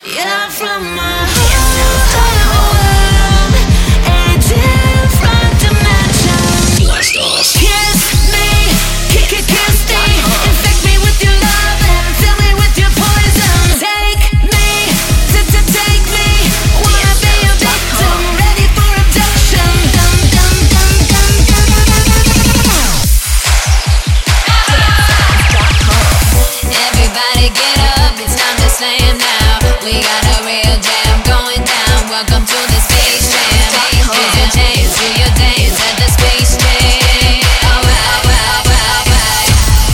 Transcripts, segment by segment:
Yeah, from my world, a different dimension. Kiss me, kiss me, infect me with your love and fill me with your poison. Take me, take me, wanna be a victim, ready for abduction. Dum dum dum dum dum. Everybody get up, it's time to slam now. We got a real jam going down. Welcome to the Space Jam. Do your dance at the Space Jam. Alright.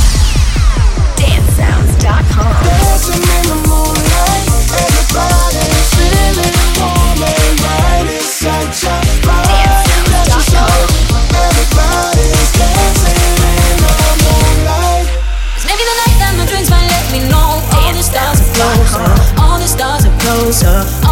Dancesounds.com. Dancing in the moonlight, everybody's feeling warm and right. It's such a vibe that you show. Everybody's dancing in the moonlight. Maybe the night that my drinks might let me know all the stars are closer, all the stars are closer.